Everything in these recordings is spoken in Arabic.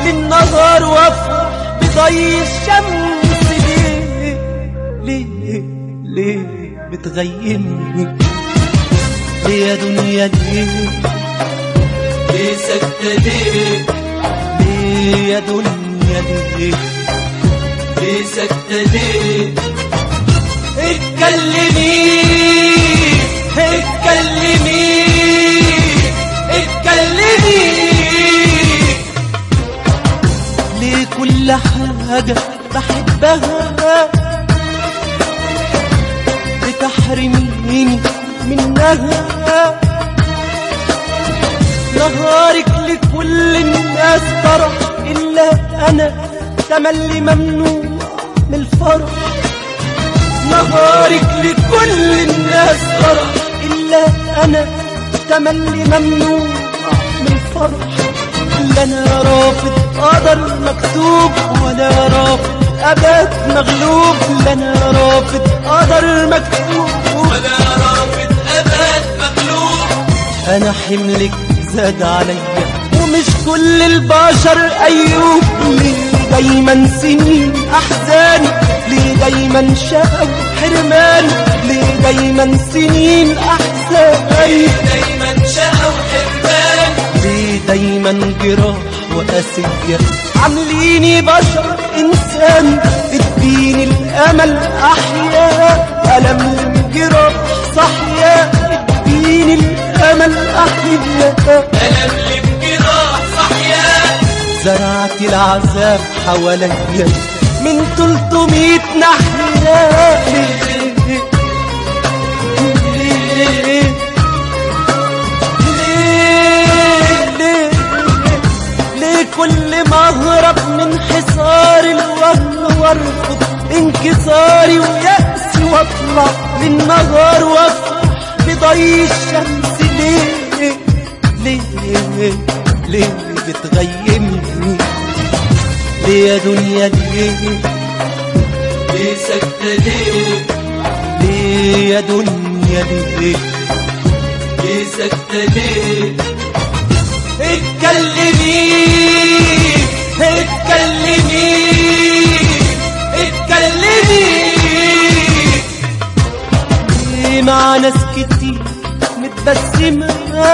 للنهار وافرح بضي الشمس. ليه بتغيمني؟ ليه يا دنيا ليه سكتة؟ ليه يا دنيا ليه سكتة؟ اتكلمي ليه كل حاجة بحبها بتحرميني منها؟ نهارك لكل الناس فرح إلا أنا تملي ممنوع من الفرح. نهارك لكل الناس فرح إلا أنا تملي ممنوع من الفرح. لا أنا رافض قدر مكتوب ولا رافض أبد مغلوب. لا أنا رافض قدر مكتوب ولا رافض أبد مغلوب. أنا حملك زاد عليا ومش كل البشر أيوب. ليه دايما سنين أحزاني؟ ليه دايما شقا وحرماني؟ ليه دايما سنين أحزاني؟ ليه دايما شقا وحرماني؟ ليه دايما جراح وقاسية عامليني بشر إنسان؟ اديني الأمل أحياء ألم الجراح صحيا. اديني الأمل أحياء ألم الجراح صحيا. زرعت العذاب حواليا من 300 ناحية. ليه كل ما اهرب من حصار الوهم وارفض انكساري ويأسي واطلع للنهار وافرح بضي الشمس؟ ليه بتغيمني؟ ليه يا دنيا ليه سكتة؟ ليه يا دنيا ليه سكتة؟ اتكلمي ليه مع ناس كتير متبسمة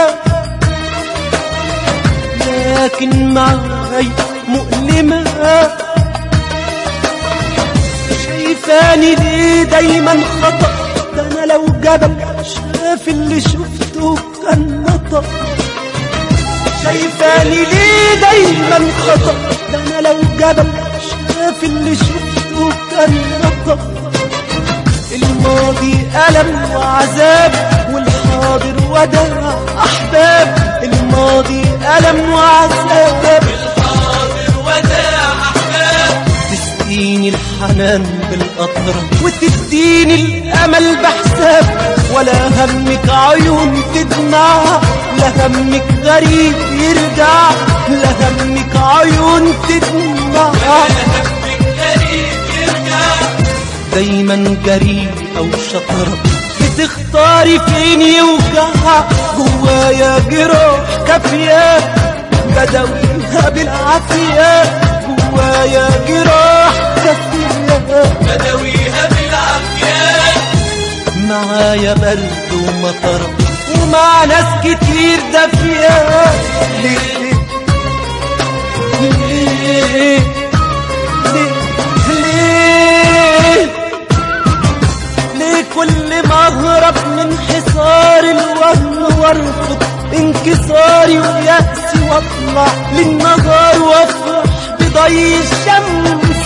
لكن معاي مؤلمة؟ شايفاني ليه دايما خطأ؟ ده انا لو جبل شاف اللي شفته كان نطق. شايفاني ليه دايما خطأ؟ ده انا لو جبل شاف اللي شفته كان نطق. الماضي ألم وعذاب والحاضر وداع أحباب. الماضي ألم وعذاب والحاضر وداع أحباب. تسقيني الحنان بالقطرة وتديني الأمل بحساب. ولا همك عيون تدمع، لا همك غريب يرجع. لا همك عيون تدمع، لا همك غريب يرجع. دايما جريء أو شطرة بتختاري فين يوجع. جوايا جراح كافية بداويها بالعافية. جوايا جراح كافية بداويها بالعافية. معايا برد ومطرة ومع ناس كتير دافية. ليه كل ما اهرب من حصار الوهم وارفض انكساري ويأسي واطلع للنهار وافرح بضي الشمس؟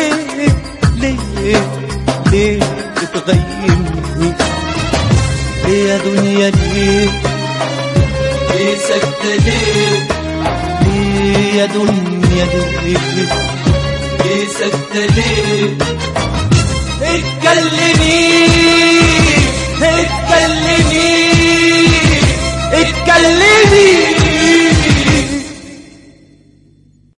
ليه بتغيمني؟ ليه يا دنيا ليه سكتة؟ ليه يا دنيا ليه سكتة؟